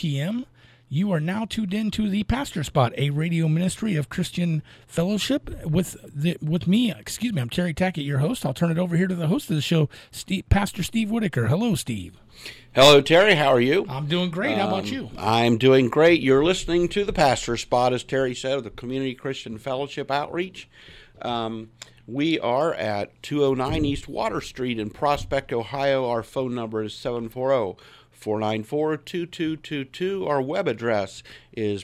PM. You are now tuned in to the Pastor Spot, a radio ministry of Christian Fellowship with me. Excuse me, I'm Terry Tackett, your host. I'll turn it over here to the host of the show, Pastor Steve Whitaker. Hello, Steve. Hello, Terry. How are you? I'm doing great. How about you? I'm doing great. You're listening to the Pastor Spot, as Terry said, of the Community Christian Fellowship Outreach. We are at 209 East Water Street in Prospect, Ohio. Our phone number is 740-494-2222. Our web address is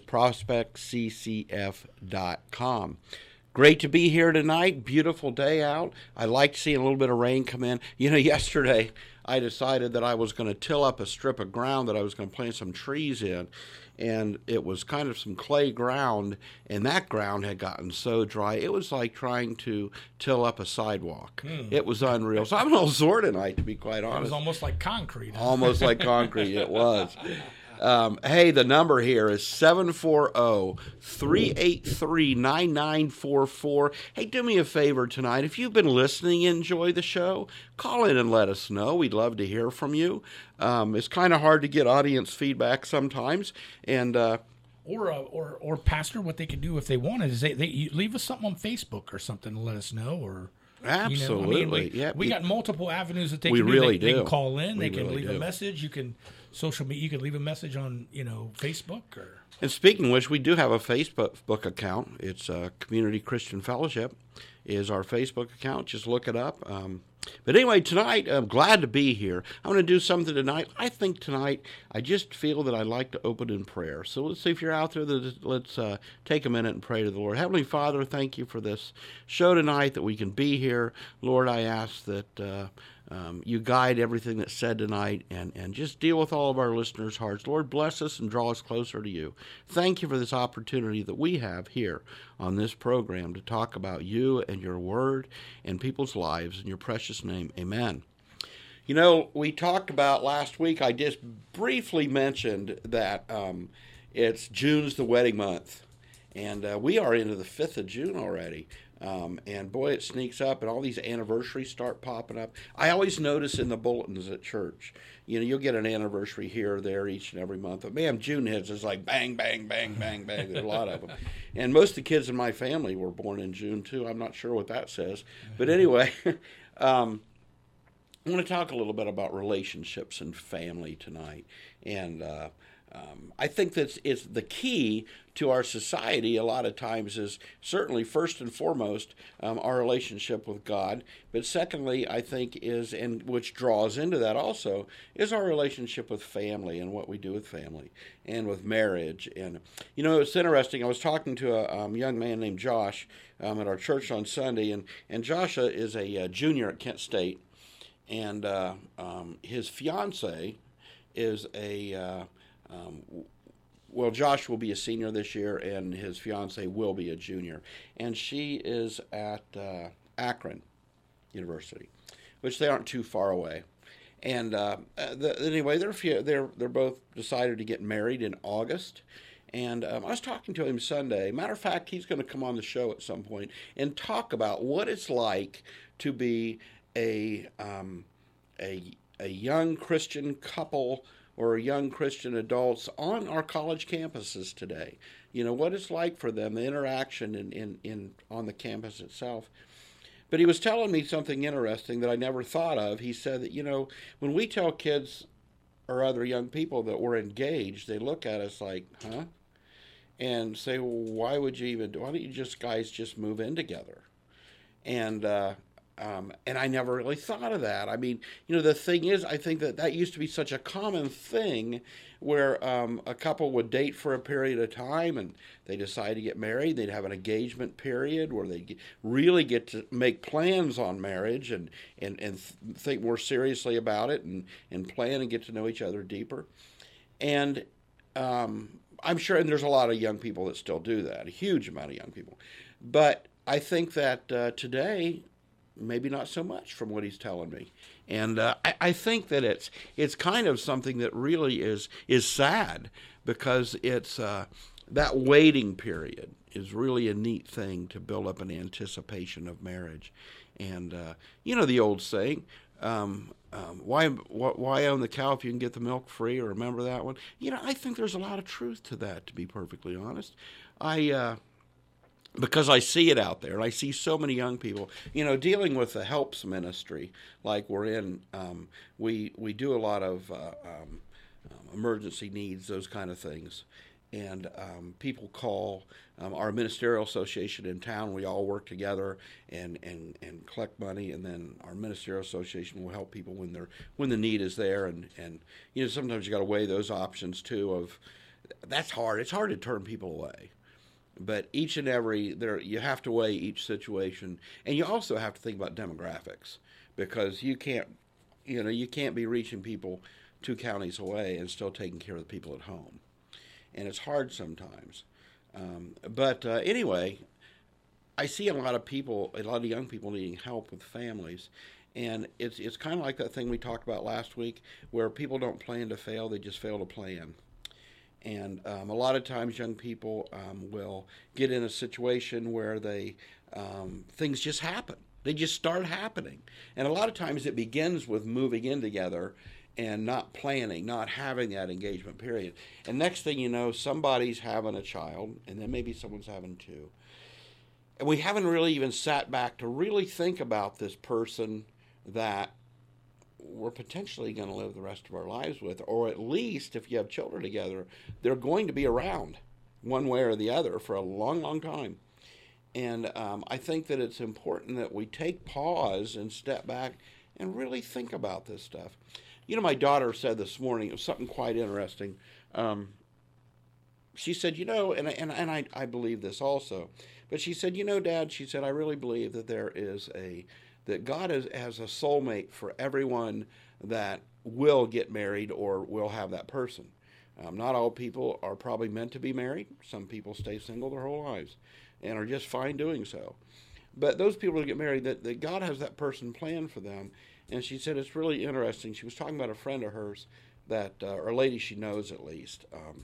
prospectccf.com. Great to be here tonight. Beautiful day out. I liked seeing a little bit of rain come in. You know, yesterday I decided that I was going to till up a strip of ground that I was going to plant some trees in. And it was kind of some clay ground, and that ground had gotten so dry, it was like trying to till up a sidewalk. It was unreal. So I'm a little sore tonight, to be quite honest. It was almost like concrete. Almost like concrete, it was. Hey, the number here is 740-383-9944. Hey, do me a favor tonight. If you've been listening and enjoy the show, call in and let us know. We'd love to hear from you. It's kind of hard to get audience feedback sometimes. And or Pastor, what they could do if they wanted is they leave us something on Facebook or something to let us know. Or absolutely, we got multiple avenues that they we can really do. They can call in. They can really leave a message. You can social media. You can leave a message on Facebook or. And speaking of which, we do have a Facebook account. It's Community Christian Fellowship is our Facebook account. Just look it up. But anyway, tonight, I'm glad to be here. I'm going to do something tonight. I think tonight, I just feel that I'd like to open in prayer. So let's see if you're out there. Let's take a minute and pray to the Lord. Heavenly Father, thank you for this show tonight, that we can be here. Lord, I ask that you guide everything that's said tonight and just deal with all of our listeners' hearts. Lord, bless us and draw us closer to you. Thank you for this opportunity that we have here on this program to talk about you and your word and people's lives. In your precious name, amen. You know, we talked about last week, I just briefly mentioned that it's June's the wedding month. And we are into the 5th of June already. And boy, it sneaks up, and all these anniversaries start popping up. I always notice in the bulletins at church, you'll get an anniversary here or there each and every month. But man, June hits, it's like bang, bang, bang, bang, bang. There's a lot of them. And most of the kids in my family were born in June, too. I'm not sure what that says. But anyway, I want to talk a little bit about relationships and family tonight. And I think that it's the key to our society a lot of times is certainly first and foremost our relationship with God. But secondly, I think and which draws into that also, is our relationship with family and what we do with family and with marriage. And, it's interesting. I was talking to a young man named Josh at our church on Sunday, and Josh is a junior at Kent State. And his fiance is Josh will be a senior this year, and his fiance will be a junior. And she is at Akron University, which they aren't too far away. And anyway, they're both decided to get married in August. And I was talking to him Sunday. Matter of fact, he's going to come on the show at some point and talk about what it's like to be a young Christian couple or young Christian adults on our college campuses today. What it's like for them, the interaction in on the campus itself. But he was telling me something interesting that I never thought of. He said that, when we tell kids or other young people that we're engaged, they look at us like, huh? And say, well, why don't you guys just move in together? And I never really thought of that. I mean, the thing is, I think that used to be such a common thing where a couple would date for a period of time and they decide to get married. They'd have an engagement period where they really get to make plans on marriage and think more seriously about it and plan and get to know each other deeper. And I'm sure, and there's a lot of young people that still do that, a huge amount of young people. But I think that today, maybe not so much from what he's telling me. And I think that it's kind of something that really is sad, because it's that waiting period is really a neat thing to build up an anticipation of marriage. And the old saying, why own the cow if you can get the milk free? Or remember that one? I think there's a lot of truth to that, to be perfectly honest. Because I see it out there, and I see so many young people, dealing with the helps ministry, like we're in. We do a lot of emergency needs, those kind of things. And people call our ministerial association in town. We all work together and collect money, and then our ministerial association will help people when the need is there. And sometimes you got to weigh those options too. That's hard. It's hard to turn people away. But each and every you have to weigh each situation, and you also have to think about demographics, because you can't be reaching people 2 counties away and still taking care of the people at home. And it's hard sometimes. But anyway, I see a lot of young people needing help with families. And it's kind of like that thing we talked about last week, where people don't plan to fail, they just fail to plan. And a lot of times young people will get in a situation where things just happen. They just start happening. And a lot of times it begins with moving in together and not planning, not having that engagement period. And next thing you know, somebody's having a child, and then maybe someone's having 2. And we haven't really even sat back to really think about this person that we're potentially going to live the rest of our lives with, or at least if you have children together, they're going to be around one way or the other for a long, long time. And I think that it's important that we take pause and step back and really think about this stuff. My daughter said this morning, it was something quite interesting. She said, and I believe this also, but she said, Dad, she said, I really believe that that God has a soulmate for everyone that will get married or will have that person. Not all people are probably meant to be married. Some people stay single their whole lives and are just fine doing so. But those people who get married, that God has that person planned for them. And she said it's really interesting. She was talking about a friend of hers or a lady she knows at least,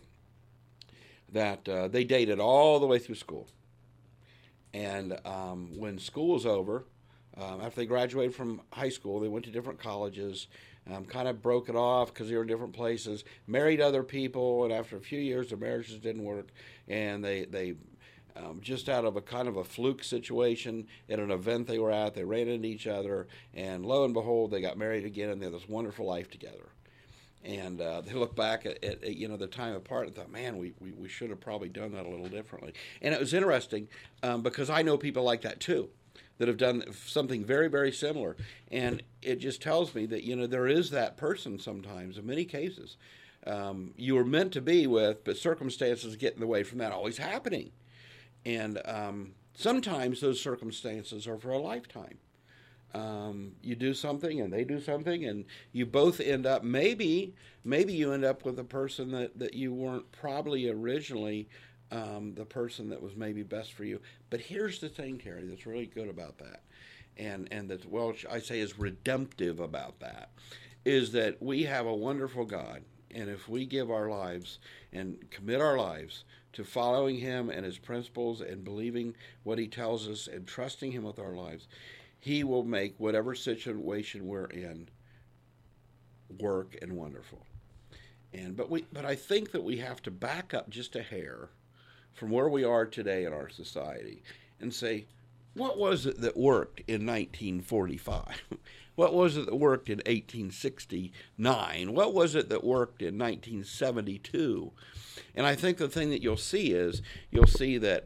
that they dated all the way through school. And when school was over, after they graduated from high school, they went to different colleges, kind of broke it off because they were in different places, married other people, and after a few years, their marriages didn't work, and they just out of a kind of a fluke situation at an event they were at, they ran into each other, and lo and behold, they got married again, and they had this wonderful life together. And they look back at the time apart and thought, man, we should have probably done that a little differently. And it was interesting because I know people like that too, that have done something very, very similar. And it just tells me that, there is that person sometimes, in many cases, you were meant to be with, but circumstances get in the way from that always happening. And sometimes those circumstances are for a lifetime. You do something and they do something, and you both end up, maybe you end up with a person that you weren't probably originally the person that was maybe best for you. But here's the thing, Terry, that's really good about that, and that, I say is redemptive about that, is that we have a wonderful God, and if we give our lives and commit our lives to following Him and His principles and believing what He tells us and trusting Him with our lives, He will make whatever situation we're in work and wonderful. But I think that we have to back up just a hair from where we are today in our society and say, what was it that worked in 1945? What was it that worked in 1869? What was it that worked in 1972? And I think the thing that you'll see that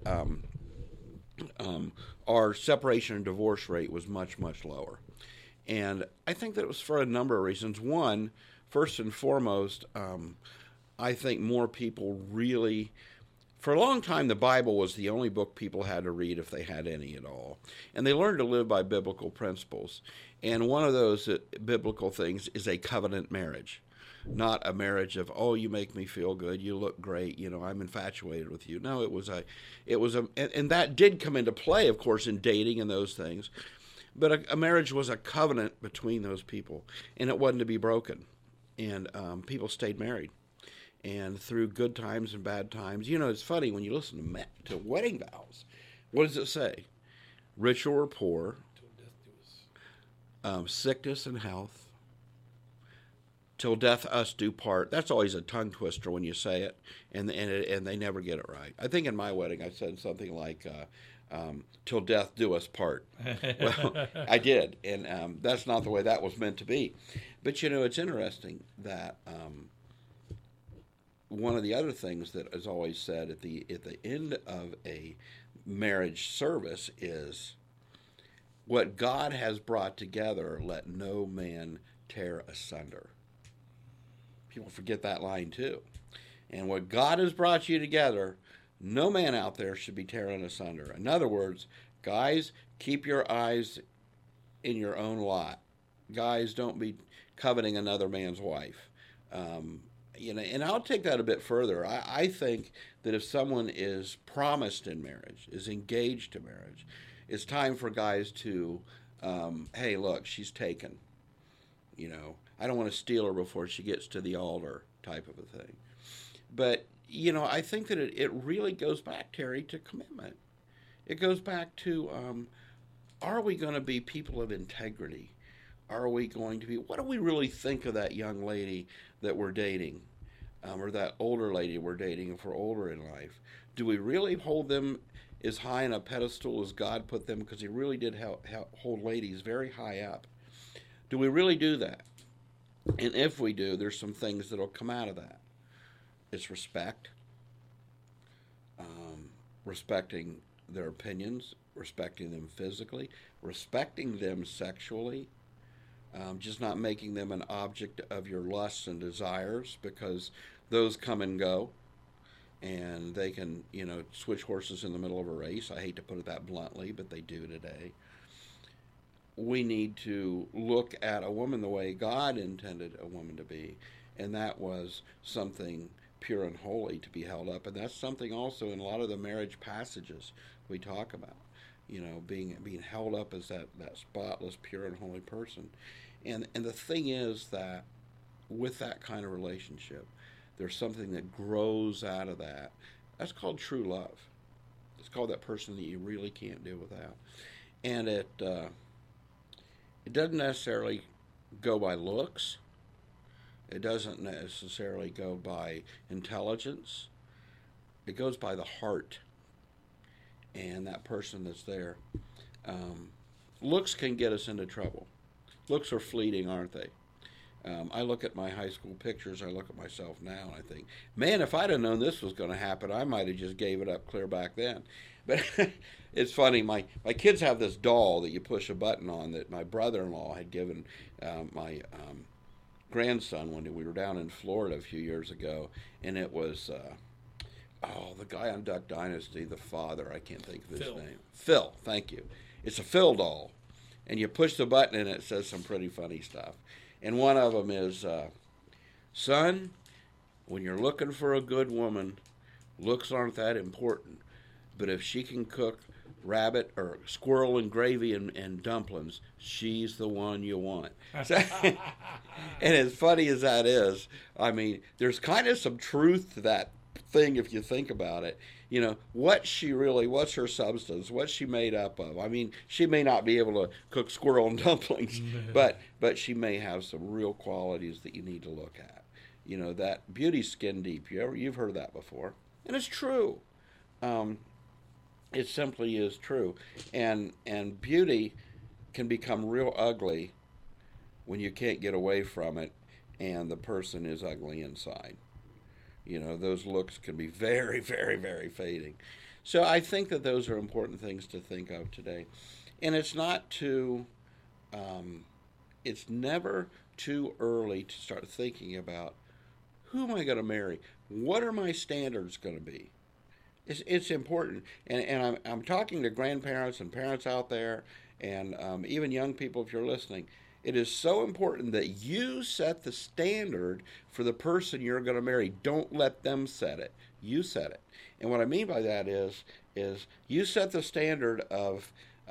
our separation and divorce rate was much, much lower. And I think that it was for a number of reasons. One, first and foremost, I think more people really, for a long time, the Bible was the only book people had to read if they had any at all. And they learned to live by biblical principles. And one of those biblical things is a covenant marriage. Not a marriage of, oh, you make me feel good, you look great, I'm infatuated with you. No, and that did come into play, of course, in dating and those things. But a marriage was a covenant between those people, and it wasn't to be broken. And people stayed married. And through good times and bad times, it's funny when you listen to wedding vows. What does it say? Rich or poor, sickness and health, till death us do part. That's always a tongue twister when you say it, and they never get it right. I think in my wedding I said something like, till death do us part. Well, I did, and that's not the way that was meant to be. But, it's interesting that one of the other things that is always said at the end of a marriage service is, what God has brought together, let no man tear asunder. People forget that line too. And what God has brought you together, no man out there should be tearing asunder. In other words, guys, keep your eyes in your own lot. Guys, don't be coveting another man's wife. And I'll take that a bit further. I think that if someone is promised in marriage, is engaged to marriage, it's time for guys to, hey, look, she's taken. I don't want to steal her before she gets to the altar, type of a thing. But, I think that it really goes back, Terry, to commitment. It goes back to, are we going to be people of integrity? Are we going to be, what do we really think of that young lady that we're dating, or that older lady we're dating if we're older in life? Do we really hold them as high on a pedestal as God put them? Because he really did hold ladies very high up. Do we really do that? And if we do, there's some things that will come out of that. It's respect, respecting their opinions, respecting them physically, respecting them sexually, just not making them an object of your lusts and desires, because those come and go, and they can, switch horses in the middle of a race. I hate to put it that bluntly, but they do today. We need to look at a woman the way God intended a woman to be, and that was something pure and holy to be held up. And that's something also in a lot of the marriage passages we talk about, being held up as that spotless, pure and holy person. And the thing is that with that kind of relationship, there's something that grows out of that. That's called true love. It's called that person that you really can't do without. And it doesn't necessarily go by looks. It doesn't necessarily go by intelligence. It goes by the heart and that person that's there. Looks can get us into trouble. Looks are fleeting, aren't they? I look at my high school pictures, I look at myself now, and I think, man, if I'd have known this was going to happen, I might have just gave it up clear back then. But it's funny, my kids have this doll that you push a button on that my brother-in-law had given my grandson when we were down in Florida a few years ago, and it was, the guy on Duck Dynasty, the father, I can't think of his name. Phil, thank you. It's a Phil doll, and you push the button and it says some pretty funny stuff. And one of them is, son, when you're looking for a good woman, looks aren't that important. But if she can cook rabbit or squirrel and gravy and dumplings, she's the one you want. And as funny as that is, I mean, there's kind of some truth to that thing if you think about it. What's her substance, what's she made up of? I mean, she may not be able to cook squirrel and dumplings, but she may have some real qualities that you need to look at. That beauty skin deep, you've heard that before. And it's true. It simply is true. And beauty can become real ugly when you can't get away from it and the person is ugly inside. Those looks can be very, very, very fading. So I think that those are important things to think of today. And it's never too early to start thinking about, who am I going to marry? What are my standards going to be? It's important. And I'm talking to grandparents and parents out there, and even young people, if you're listening. It is so important that you set the standard for the person you're going to marry. Don't let them set it. You set it. And what I mean by that is you set the standard of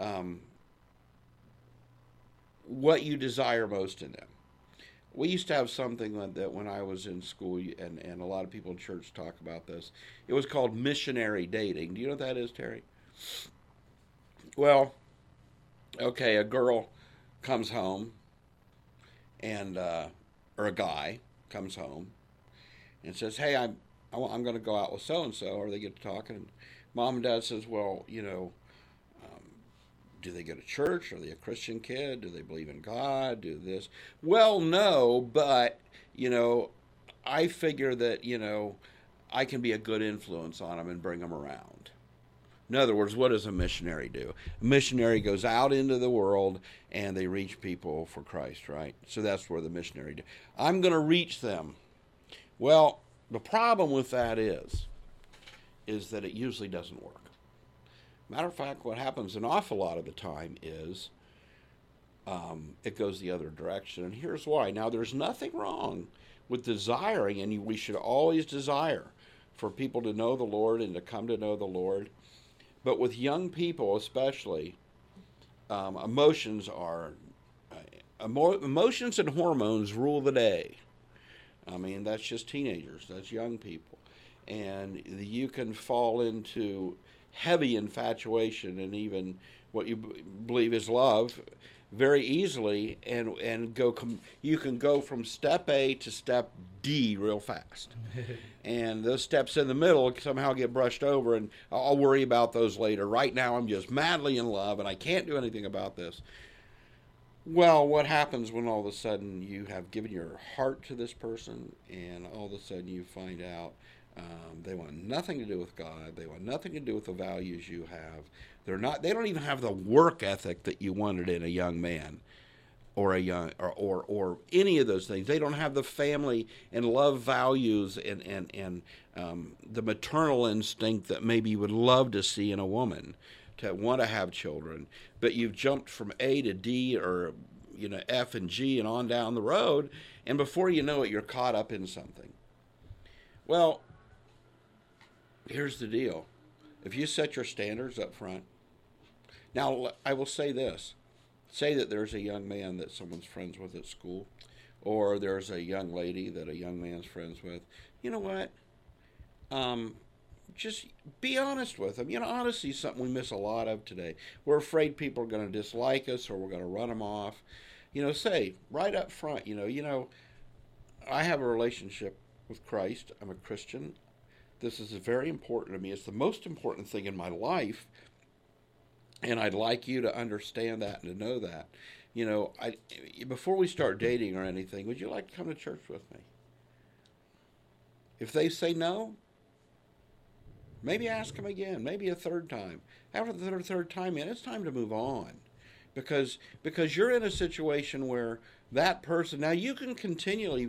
what you desire most in them. We used to have something like that when I was in school, and a lot of people in church talk about this. It was called missionary dating. Do you know what that is, Terry? Well, okay, a girl comes home, and or a guy comes home and says, "Hey, I'm going to go out with so and so," or they get to talking, and mom and dad says, "Well, do they go to church? Are they a Christian kid? Do they believe in God? Do this?" "Well, no, but I figure that I can be a good influence on them and bring them around." In other words, what does a missionary do? A missionary goes out into the world and they reach people for Christ, right? So that's where the missionary do. I'm going to reach them. Well, the problem with that is that it usually doesn't work. Matter of fact, what happens an awful lot of the time is it goes the other direction. And here's why. Now, there's nothing wrong with desiring, and we should always desire for people to know the Lord and to come to know the Lord. But with young people especially, emotions and hormones rule the day. I mean, that's just teenagers. That's young people. And you can fall into heavy infatuation and even what you believe is love very easily, and you can go from step A to step D real fast. And those steps in the middle somehow get brushed over, and I'll worry about those later. Right now I'm just madly in love and I can't do anything about this. Well, what happens when all of a sudden you have given your heart to this person and all of a sudden you find out they want nothing to do with God. They want nothing to do with the values you have. They don't even have the work ethic that you wanted in a young man or a young or any of those things. They don't have the family and love values and the maternal instinct that maybe you would love to see in a woman to want to have children. But you've jumped from A to D or F and G and on down the road, and before you know it, you're caught up in something. Well, here's the deal. If you set your standards up front, now I will say this. Say that there's a young man that someone's friends with at school, or there's a young lady that a young man's friends with. You know what? Just be honest with them. Honesty is something we miss a lot of today. We're afraid people are going to dislike us or we're going to run them off. Say right up front, I have a relationship with Christ. I'm a Christian. This is very important to me. It's the most important thing in my life. And I'd like you to understand that and to know that. Before we start dating or anything, would you like to come to church with me? If they say no, maybe ask them again, maybe a third time. After the third time, it's time to move on. Because you're in a situation where that person, now you can continually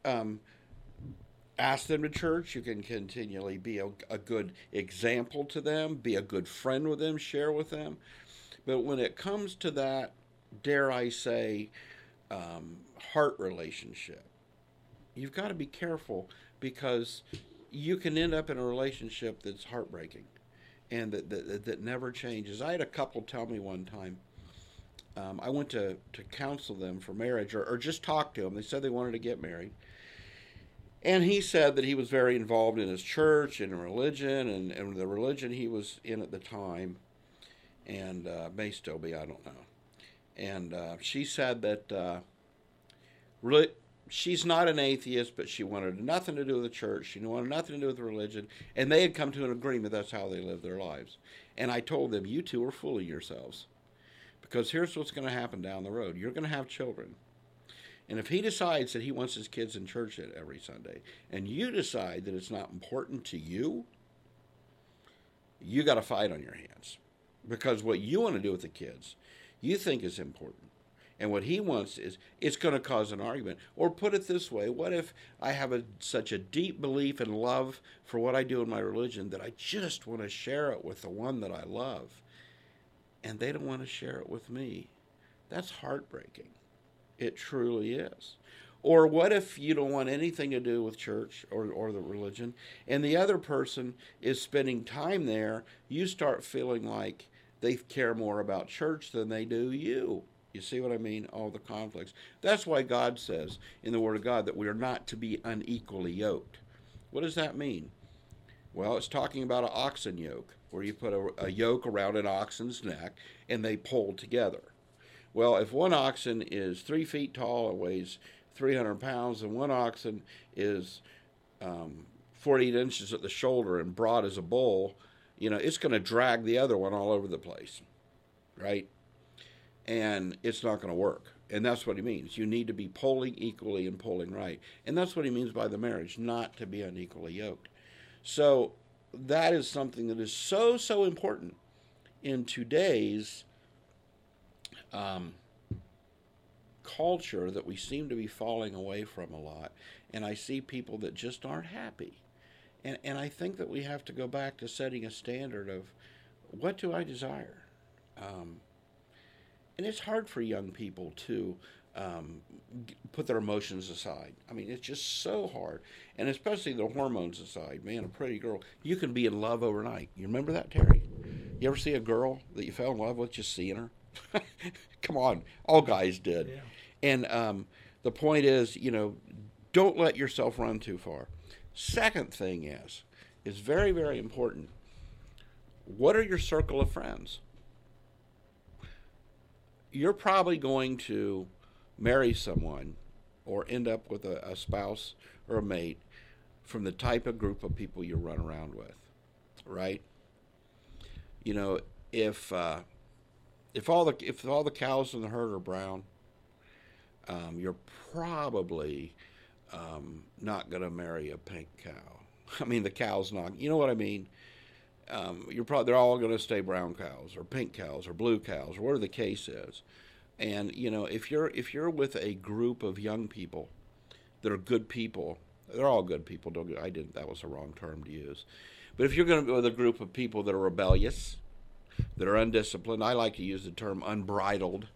ask them to church. You can continually be a good example to them, be a good friend with them, share with them. But when it comes to that, dare I say, heart relationship, you've got to be careful because you can end up in a relationship that's heartbreaking and that never changes. I had a couple tell me one time, I went to counsel them for marriage or just talk to them. They said they wanted to get married. And he said that he was very involved in his church and religion and the religion he was in at the time, and may still be, I don't know. And she said that really, she's not an atheist, but she wanted nothing to do with the church. She wanted nothing to do with religion. And they had come to an agreement that's how they live their lives. And I told them, you two are fooling yourselves. Because here's what's going to happen down the road. You're going to have children. And if he decides that he wants his kids in church every Sunday, and you decide that it's not important to you, you got a fight on your hands. Because what you want to do with the kids, you think is important. And what he wants is, it's going to cause an argument. Or put it this way, what if I have such a deep belief and love for what I do in my religion that I just want to share it with the one that I love, and they don't want to share it with me? That's heartbreaking. It truly is. Or what if you don't want anything to do with church or the religion, and the other person is spending time there, you start feeling like they care more about church than they do you. You see what I mean? All the conflicts. That's why God says in the Word of God that we are not to be unequally yoked. What does that mean? Well, it's talking about an oxen yoke, where you put a yoke around an oxen's neck and they pull together. Well, if one oxen is 3 feet tall and weighs 300 pounds, and one oxen is 48 inches at the shoulder and broad as a bull, it's going to drag the other one all over the place, right? And it's not going to work. And that's what he means. You need to be pulling equally and pulling right. And that's what he means by the marriage, not to be unequally yoked. So that is something that is so, so important in today's culture that we seem to be falling away from a lot. And I see people that just aren't happy. And I think that we have to go back to setting a standard of, what do I desire? And it's hard for young people to put their emotions aside. I mean, it's just so hard. And especially the hormones aside. Man, a pretty girl, you can be in love overnight. You remember that, Terry? You ever see a girl that you fell in love with just seeing her? Come on. All guys did. Yeah. And the point is, don't let yourself run too far. Second thing is very, very important. What are your circle of friends? You're probably going to marry someone or end up with a spouse or a mate from the type of group of people you run around with, right? If all the cows in the herd are brown, you're probably not going to marry a pink cow. I mean, the cow's not. You know what I mean? They're all going to stay brown cows or pink cows or blue cows or whatever the case is. And if you're with a group of young people that are good people, they're all good people. That was the wrong term to use. But if you're going to go with a group of people that are rebellious, that are undisciplined, I like to use the term unbridled,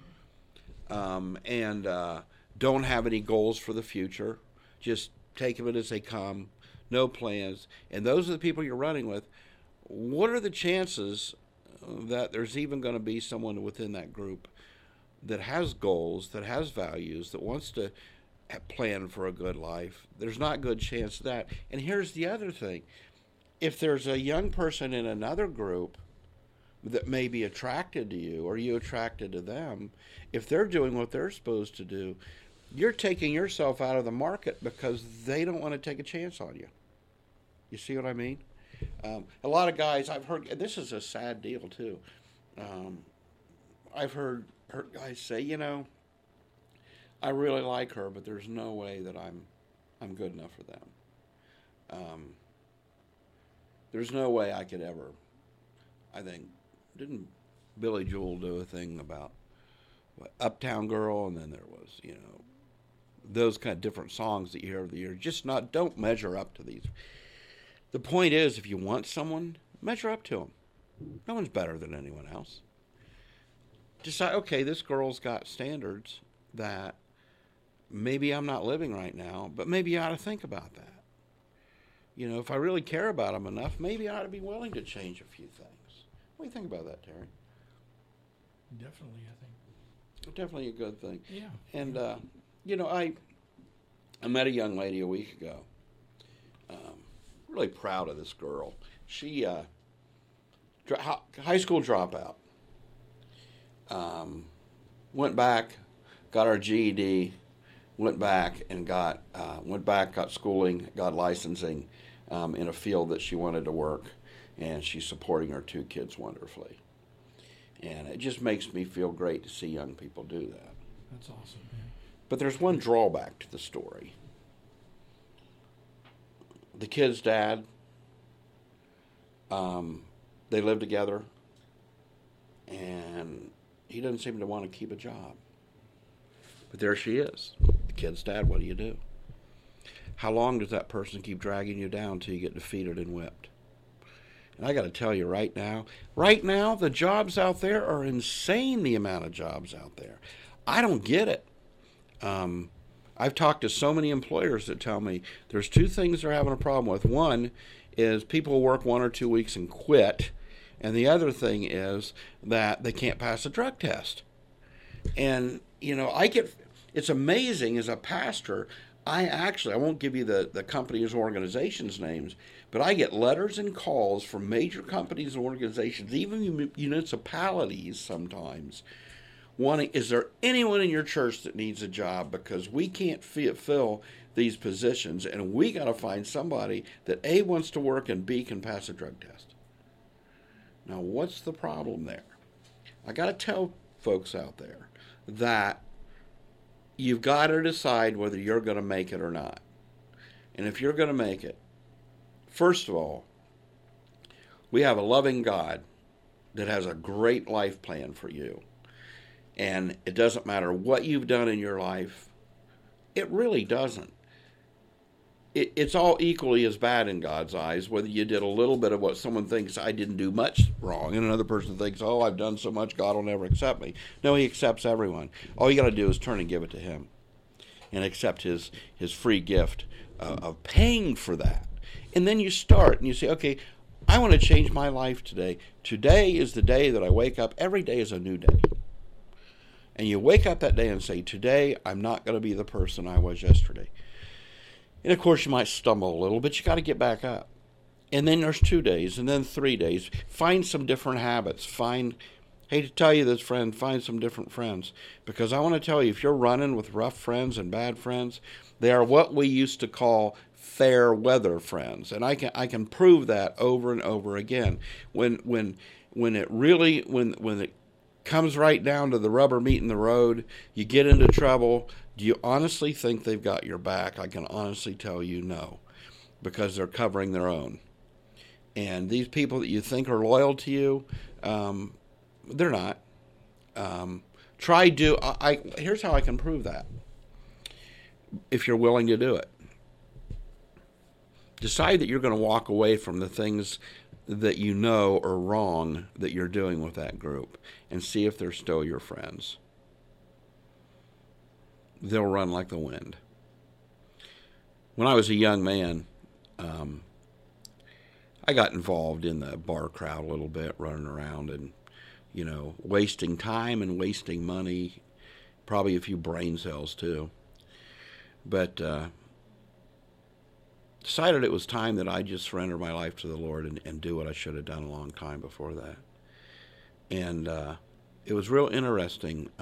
and don't have any goals for the future, just take them as they come, no plans, and those are the people you're running with. What are the chances that there's even going to be someone within that group that has goals, that has values, that wants to plan for a good life? There's not a good chance of that. And here's the other thing. If there's a young person in another group that may be attracted to you or you attracted to them, if they're doing what they're supposed to do, you're taking yourself out of the market because they don't want to take a chance on you. You see what I mean? A lot of guys, I've heard, and this is a sad deal too. I've heard guys say, I really like her, but there's no way that I'm good enough for them. There's no way I could ever. I think, didn't Billy Joel do a thing about Uptown Girl, and then there was, those kind of different songs that you hear over the years. Don't measure up to these. The point is, if you want someone, measure up to them. No one's better than anyone else. Decide, okay, this girl's got standards that maybe I'm not living right now, but maybe I ought to think about that. If I really care about them enough, maybe I ought to be willing to change a few things. What do you think about that, Terry? Definitely, I think. Definitely a good thing. Yeah. And, I met a young lady a week ago. Really proud of this girl. She, high school dropout. Went back, got our GED, went back, got schooling, got licensing in a field that she wanted to work, and she's supporting her 2 kids wonderfully. And it just makes me feel great to see young people do that. That's awesome, man. But there's one drawback to the story. The kid's dad, they live together, and he doesn't seem to want to keep a job. But there she is. The kid's dad, what do you do? How long does that person keep dragging you down until you get defeated and whipped? And I got to tell you right now, the jobs out there are insane, the amount of jobs out there. I don't get it. I've talked to so many employers that tell me there's 2 things they're having a problem with. One is people work 1 or 2 weeks and quit. And the other thing is that they can't pass a drug test. And, it's amazing as a pastor, I won't give you the companies' organizations' names, but I get letters and calls from major companies and organizations, even municipalities sometimes, wanting, is there anyone in your church that needs a job? Because we can't fill these positions, and we got to find somebody that A, wants to work, and B, can pass a drug test. Now, what's the problem there? I got to tell folks out there that you've got to decide whether you're going to make it or not. And if you're going to make it, first of all, we have a loving God that has a great life plan for you. And it doesn't matter what you've done in your life. It really doesn't. It's all equally as bad in God's eyes, whether you did a little bit of what someone thinks I didn't do much wrong, and another person thinks, oh, I've done so much, God will never accept me. No, he accepts everyone. All you got to do is turn and give it to him and accept his free gift of paying for that. And then you start and you say, okay, I want to change my life today. Today is the day that I wake up. Every day is a new day. And you wake up that day and say, today I'm not going to be the person I was yesterday. And of course you might stumble a little, but you got to get back up. And then there's 2 days, and then 3 days. Find some different habits. Hate to tell you this, friend, find some different friends. Because I want to tell you, if you're running with rough friends and bad friends, they are what we used to call fair weather friends. And I can prove that over and over again. When it comes right down to the rubber meeting the road, you get into trouble, do you honestly think they've got your back? I can honestly tell you no, because they're covering their own. And these people that you think are loyal to you, they're not. Here's how I can prove that. If you're willing to do it. Decide that you're going to walk away from the things that you know are wrong that you're doing with that group, and see if they're still your friends. They'll run like the wind. When I was a young man, I got involved in the bar crowd a little bit, running around and, wasting time and wasting money, probably a few brain cells too. But decided it was time that I just surrender my life to the Lord and do what I should have done a long time before that. And it was real interesting.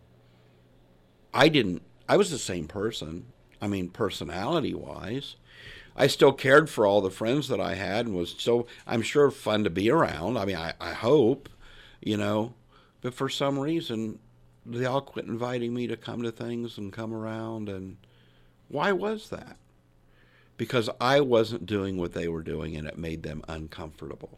I was the same person. I mean, personality-wise. I still cared for all the friends that I had and was so, I'm sure, fun to be around. I mean, I hope, But for some reason, they all quit inviting me to come to things and come around. And why was that? Because I wasn't doing what they were doing, and it made them uncomfortable.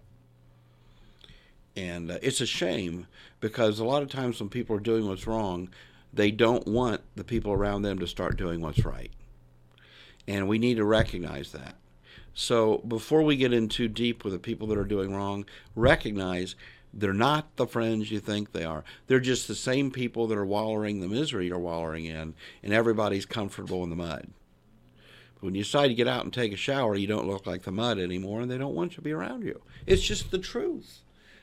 And it's a shame, because a lot of times when people are doing what's wrong, they don't want the people around them to start doing what's right. And we need to recognize that. So before we get in too deep with the people that are doing wrong, recognize they're not the friends you think they are. They're just the same people that are wallowing the misery you're wallowing in, and everybody's comfortable in the mud. But when you decide to get out and take a shower, you don't look like the mud anymore, and they don't want you to be around you. It's just the truth.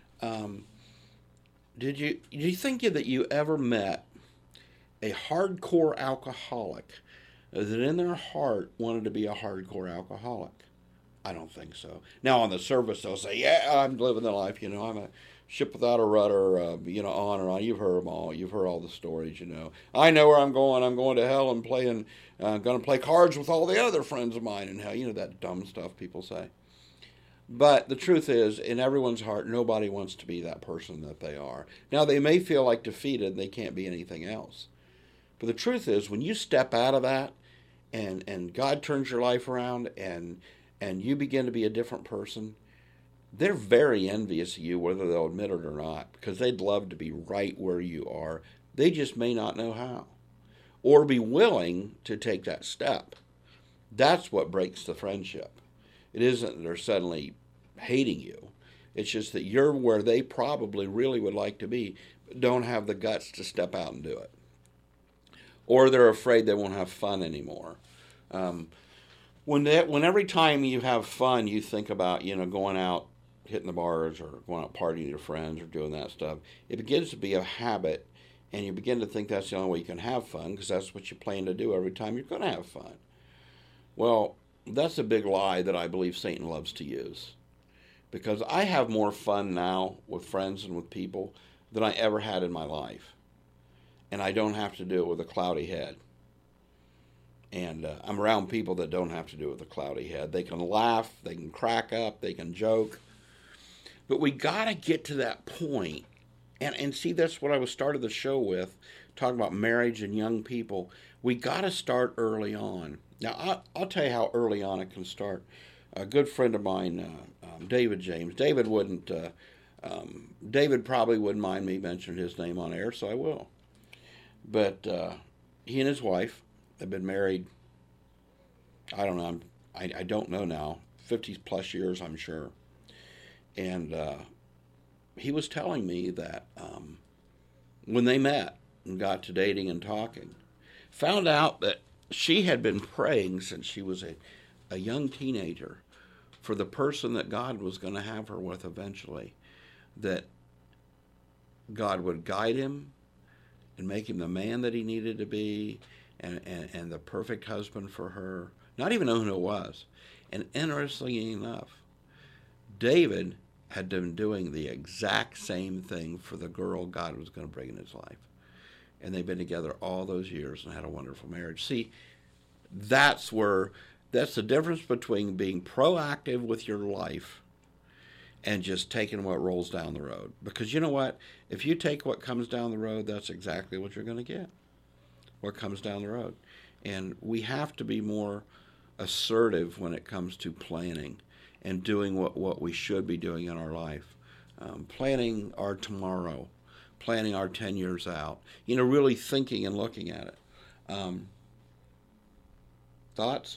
Did you think that you ever met a hardcore alcoholic that in their heart wanted to be a hardcore alcoholic? I don't think so. Now, on the surface, they'll say, yeah, I'm living the life, I'm a ship without a rudder, on and on. You've heard them all. You've heard all the stories, I know where I'm going. I'm going to hell and going to play cards with all the other friends of mine in hell. That dumb stuff people say. But the truth is, in everyone's heart, nobody wants to be that person that they are. Now, they may feel like defeated. They can't be anything else. But the truth is, when you step out of that and God turns your life around and you begin to be a different person, they're very envious of you, whether they'll admit it or not, because they'd love to be right where you are. They just may not know how or be willing to take that step. That's what breaks the friendship. It isn't that they're suddenly hating you. It's just that you're where they probably really would like to be, but don't have the guts to step out and do it. Or they're afraid they won't have fun anymore. When every time you have fun, you think about, going out, hitting the bars, or going out partying with your friends, or doing that stuff, it begins to be a habit, and you begin to think that's the only way you can have fun, because that's what you plan to do every time you're going to have fun. Well, that's a big lie that I believe Satan loves to use, because I have more fun now with friends and with people than I ever had in my life. and I don't have to do it with a cloudy head. And I'm around people that don't have to do it with a cloudy head. They can laugh, they can crack up, they can joke. But we got to get to that point. And see, that's what I was started the show with, talking about marriage and young people. We got to start early on. Now, I'll tell you how early on it can start. A good friend of mine, David James. David probably wouldn't mind me mentioning his name on air, so I will. But he and his wife have been married, I don't know, I don't know now, 50 plus years, I'm sure. And he was telling me that when they met and got to dating and talking, found out that she had been praying since she was a young teenager for the person that God was going to have her with eventually, that God would guide him and make him the man that he needed to be, and the perfect husband for her, not even knowing who it was. And interestingly enough, David had been doing the exact same thing for the girl God was going to bring in his life. And they've been together all those years and had a wonderful marriage. See, that's the difference between being proactive with your life and just taking what rolls down the road. Because you know what? If you take what comes down the road, that's exactly what you're going to get. What comes down the road. And we have to be more assertive when it comes to planning and doing what we should be doing in our life. Planning our tomorrow, planning our 10 years out, really thinking and looking at it. Thoughts?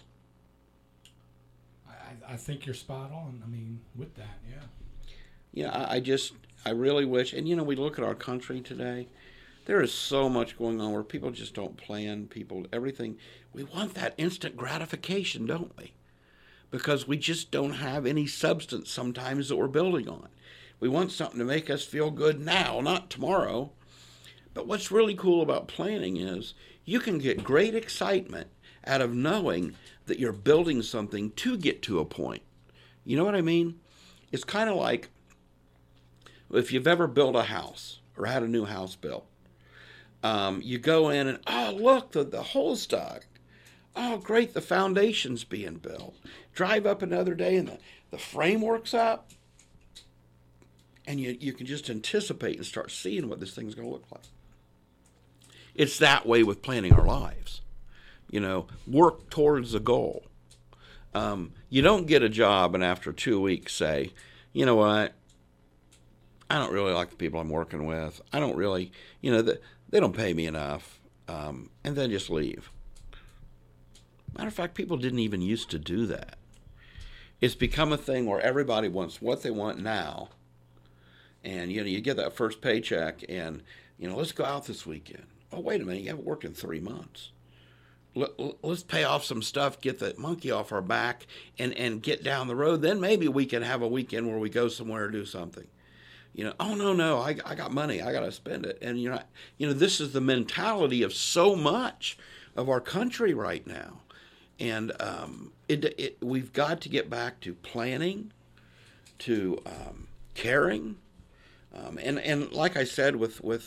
I think you're spot on. I mean, with that, yeah. Yeah, I really wish, and we look at our country today, there is so much going on where people just don't plan, everything. We want that instant gratification, don't we? Because we just don't have any substance sometimes that we're building on. We want something to make us feel good now, not tomorrow. But what's really cool about planning is you can get great excitement out of knowing that you're building something to get to a point. You know what I mean? It's kind of like if you've ever built a house or had a new house built. You go in and, oh, look, the hole's dug. Oh, great, the foundation's being built. Drive up another day and the framework's up. And you can just anticipate and start seeing what this thing's going to look like. It's that way with planning our lives. Work towards a goal. You don't get a job and after 2 weeks say, you know what, I don't really like the people I'm working with. I don't really, they don't pay me enough, and then just leave. Matter of fact, people didn't even used to do that. It's become a thing where everybody wants what they want now. And, you get that first paycheck and, let's go out this weekend. Oh, wait a minute, you haven't worked in 3 months. Let's pay off some stuff, get the monkey off our back, and get down the road. Then maybe we can have a weekend where we go somewhere or do something. Oh, no, I got money. I got to spend it. And, this is the mentality of so much of our country right now. And we've got to get back to planning, to caring. And like I said, with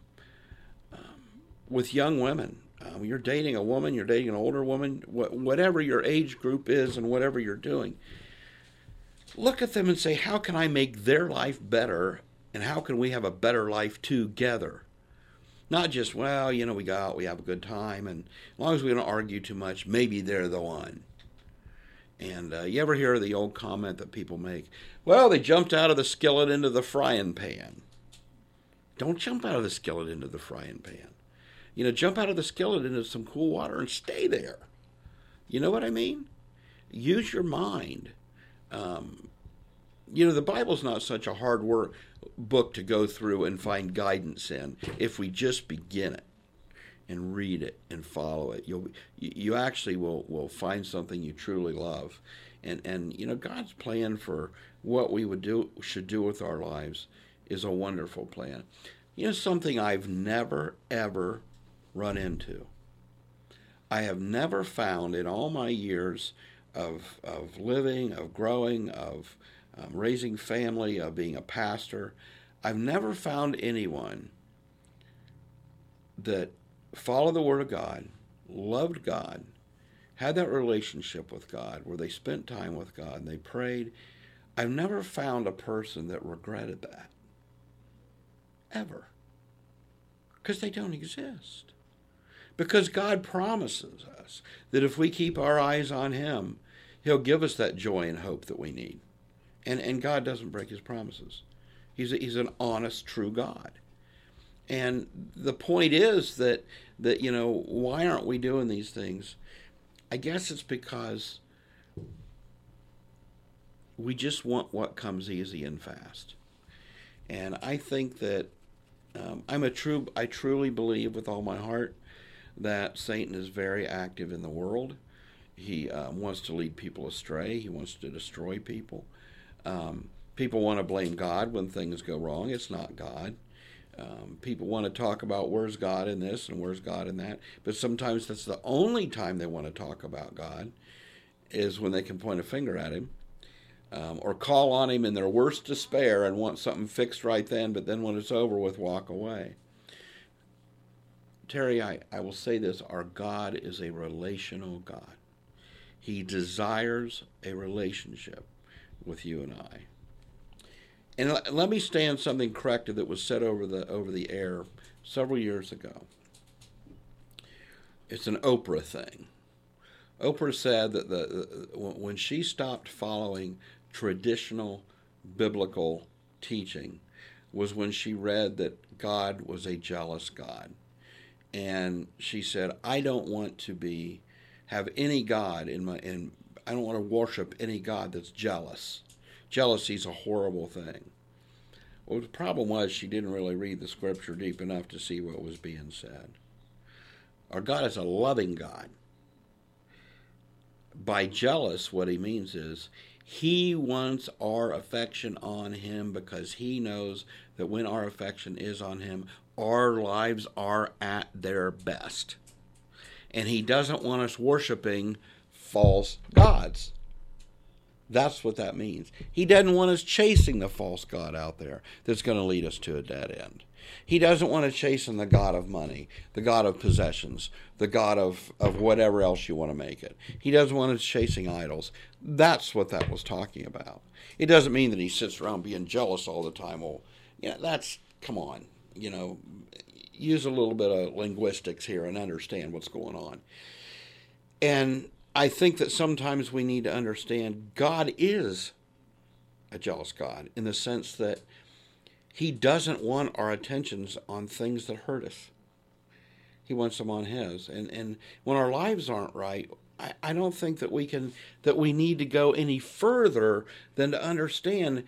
young women, you're dating a woman, you're dating an older woman, whatever your age group is and whatever you're doing, look at them and say, how can I make their life better, and how can we have a better life together? Not just, we go out, we have a good time, and as long as we don't argue too much, maybe they're the one. And you ever hear the old comment that people make, well, they jumped out of the skillet into the frying pan. Don't jump out of the skillet into the frying pan. Jump out of the skillet into some cool water and stay there. You know what I mean? Use your mind. The Bible's not such a hard book to go through and find guidance in if we just begin it and read it and follow it. You actually will find something you truly love. And God's plan for what we should do with our lives is a wonderful plan. Something I've never, ever run into. I have never found in all my years of living, of growing, of raising family, of being a pastor, I've never found anyone that followed the Word of God, loved God, had that relationship with God where they spent time with God and they prayed. I've never found a person that regretted that. Ever. Because they don't exist. Because God promises us that if we keep our eyes on Him, He'll give us that joy and hope that we need. And God doesn't break His promises. He's an honest, true God. And the point is that why aren't we doing these things? I guess it's because we just want what comes easy and fast. And I think that I truly believe with all my heart that Satan is very active in the world. He wants to lead people astray. He wants to destroy people. People want to blame God when things go wrong. It's not God. People want to talk about where's God in this and where's God in that. But sometimes that's the only time they want to talk about God is when they can point a finger at Him or call on Him in their worst despair and want something fixed right then, but then when it's over with, walk away. Terry, I will say this. Our God is a relational God. He desires a relationship with you and I. And let me stand something corrected that was said over the air several years ago. It's an Oprah thing. Oprah said that when she stopped following traditional biblical teaching was when she read that God was a jealous God. And she said, I don't want to have any God I don't want to worship any God that's jealous. Jealousy is a horrible thing. Well, the problem was she didn't really read the scripture deep enough to see what was being said. Our God is a loving God. By jealous, what He means is He wants our affection on Him because He knows that when our affection is on Him, our lives are at their best. And He doesn't want us worshiping false gods. That's what that means. He doesn't want us chasing the false god out there that's going to lead us to a dead end. He doesn't want us chasing the god of money, the god of possessions, the god of whatever else you want to make it. He doesn't want us chasing idols. That's what that was talking about. It doesn't mean that He sits around being jealous all the time. Well, come on, use a little bit of linguistics here and understand what's going on. And I think that sometimes we need to understand God is a jealous God in the sense that He doesn't want our attentions on things that hurt us. He wants them on His. And when our lives aren't right, I don't think that we need to go any further than to understand,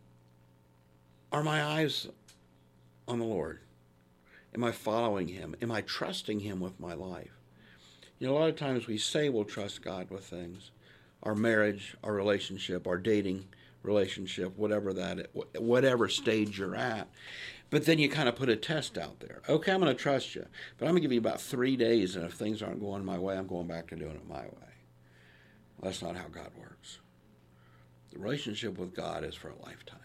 are my eyes on the Lord? Am I following Him? Am I trusting Him with my life? A lot of times we say we'll trust God with things, our marriage, our relationship, our dating relationship, whatever stage you're at. But then you kind of put a test out there. Okay, I'm going to trust you, but I'm going to give you about 3 days, and if things aren't going my way, I'm going back to doing it my way. Well, that's not how God works. The relationship with God is for a lifetime.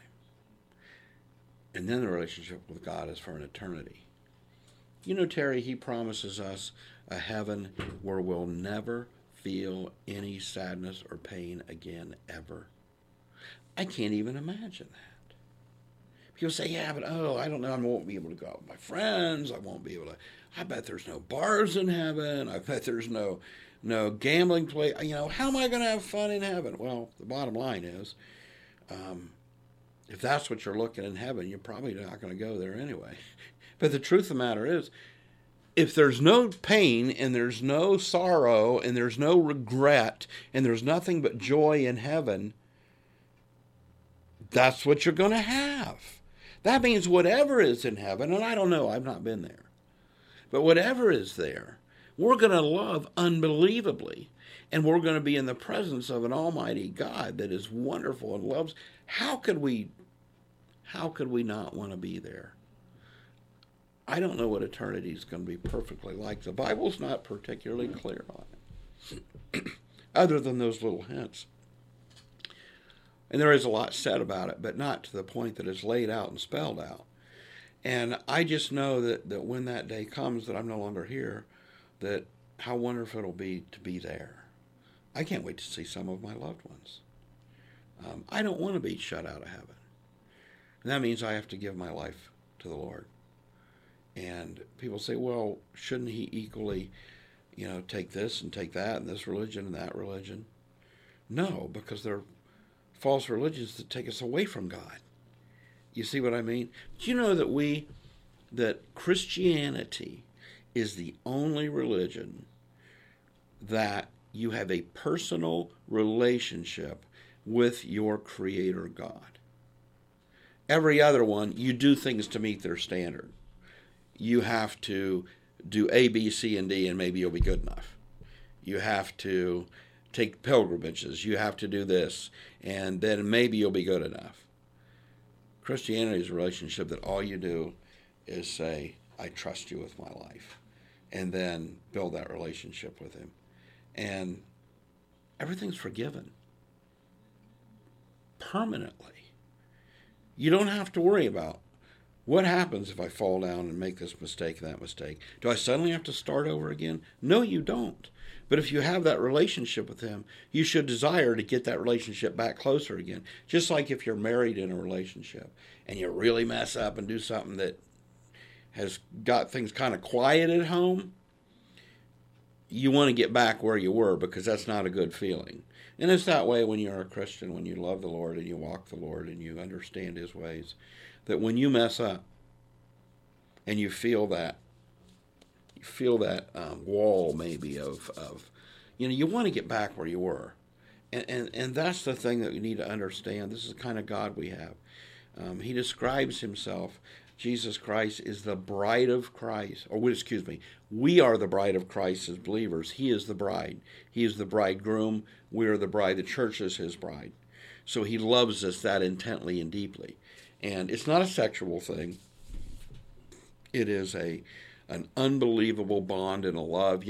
And then the relationship with God is for an eternity. Terry, He promises us a heaven where we'll never feel any sadness or pain again, ever. I can't even imagine that. People say, yeah, but I don't know, I won't be able to go out with my friends, I bet there's no bars in heaven, I bet there's no gambling place, how am I going to have fun in heaven? Well, the bottom line is, if that's what you're looking in heaven, you're probably not going to go there anyway. But the truth of the matter is, if there's no pain and there's no sorrow and there's no regret and there's nothing but joy in heaven, that's what you're going to have. That means whatever is in heaven, and I don't know, I've not been there, but whatever is there, we're going to love unbelievably, and we're going to be in the presence of an almighty God that is wonderful and loves. How could we not want to be there? I don't know what eternity is going to be perfectly like. The Bible's not particularly clear on it, other than those little hints. And there is a lot said about it, but not to the point that it's laid out and spelled out. And I just know that when that day comes that I'm no longer here, that how wonderful it'll be to be there. I can't wait to see some of my loved ones. I don't want to be shut out of heaven. And that means I have to give my life to the Lord. And people say, well, shouldn't he equally, take this and take that and this religion and that religion? No, because they're false religions that take us away from God. You see what I mean? Do you know that Christianity is the only religion that you have a personal relationship with your Creator God? Every other one, you do things to meet their standard. You have to do A, B, C, and D, and maybe you'll be good enough. You have to take pilgrimages. You have to do this, and then maybe you'll be good enough. Christianity is a relationship that all you do is say, I trust you with my life, and then build that relationship with him. And everything's forgiven permanently. You don't have to worry about what happens if I fall down and make this mistake and that mistake. Do I suddenly have to start over again? No, you don't. But if you have that relationship with him, you should desire to get that relationship back closer again. Just like if you're married in a relationship and you really mess up and do something that has got things kind of quiet at home, you want to get back where you were, because that's not a good feeling. And it's that way when you're a Christian, when you love the Lord and you walk the Lord and you understand his ways, that when you mess up and you feel that wall maybe of you want to get back where you were. And that's the thing that we need to understand. This is the kind of God we have. He describes himself, Jesus Christ is the bride of Christ. We are the bride of Christ as believers. He is the bride. He is the bridegroom. We are the bride. The church is his bride. So he loves us that intently and deeply. And it's not a sexual thing. It is an unbelievable bond and a love.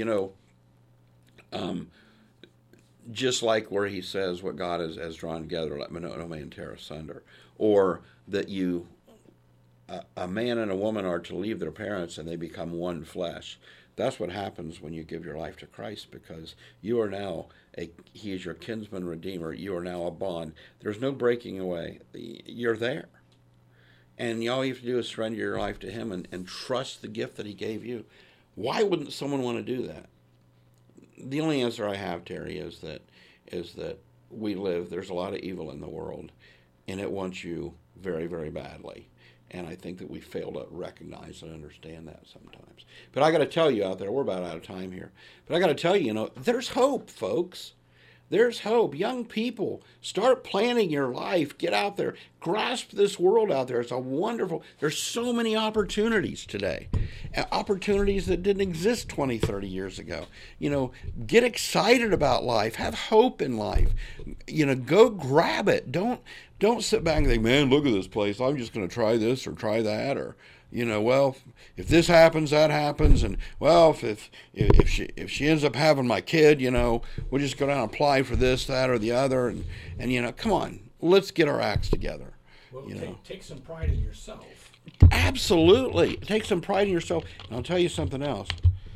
Just like where he says what God has drawn together, let no man tear asunder. Or that a man and a woman are to leave their parents and they become one flesh. That's what happens when you give your life to Christ, because you are now he is your kinsman redeemer. You are now a bond. There's no breaking away. You're there. And all you have to do is surrender your life to him and trust the gift that he gave you. Why wouldn't someone want to do that? The only answer I have, Terry, is that there's a lot of evil in the world, and it wants you very, very badly. And I think that we fail to recognize and understand that sometimes. But I got to tell you out there, we're about out of time here, but I got to tell you, there's hope, folks. There's hope. Young people, start planning your life. Get out there. Grasp this world out there. It's there's so many opportunities today. Opportunities that didn't exist 20, 30 years ago. Get excited about life. Have hope in life. Go grab it. Don't sit back and think, man, look at this place. I'm just going to try this or try that, or well, if this happens, that happens, and well, if she ends up having my kid, we'll just go down and apply for this, that, or the other, and come on, let's get our acts together. Well, take some pride in yourself. Absolutely, take some pride in yourself, and I'll tell you something else.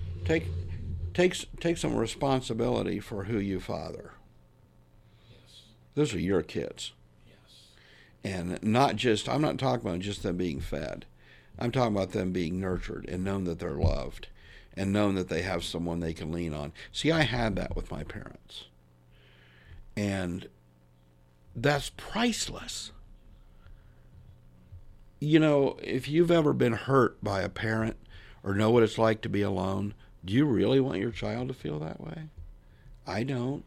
Take some responsibility for who you father. Yes. Those are your kids. Yes. And I'm not talking about just them being fed. I'm talking about them being nurtured and known that they're loved and known that they have someone they can lean on. See, I had that with my parents. And that's priceless. If you've ever been hurt by a parent or know what it's like to be alone, do you really want your child to feel that way? I don't.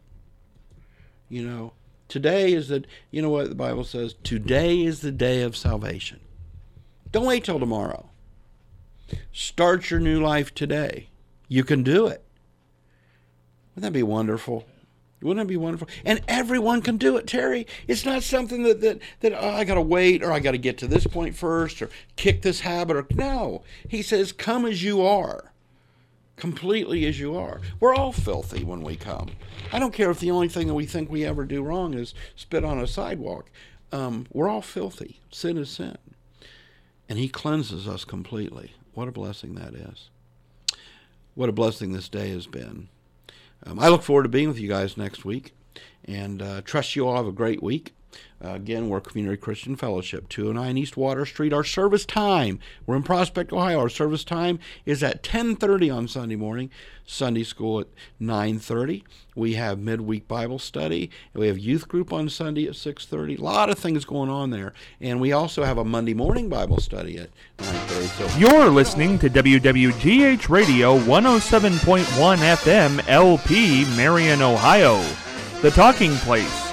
Today is what the Bible says? Today is the day of salvation. Don't wait till tomorrow. Start your new life today. You can do it. Wouldn't that be wonderful? Wouldn't it be wonderful? And everyone can do it, Terry. It's not something that I got to wait, or I got to get to this point first, or kick this habit. No. He says, come as you are. Completely as you are. We're all filthy when we come. I don't care if the only thing that we think we ever do wrong is spit on a sidewalk. We're all filthy. Sin is sin. and he cleanses us completely. What a blessing that is. What a blessing this day has been. I look forward to being with you guys next week, and trust you all have a great week. Again, we're Community Christian Fellowship, 209 East Water Street. Our service time, we're in Prospect, Ohio. Our service time is at 10:30 on Sunday morning, Sunday school at 9:30. We have midweek Bible study, and we have youth group on Sunday at 6:30. A lot of things going on there. And we also have a Monday morning Bible study at 9:30. So you're listening to WWGH Radio 107.1 FM LP, Marion, Ohio, the talking place.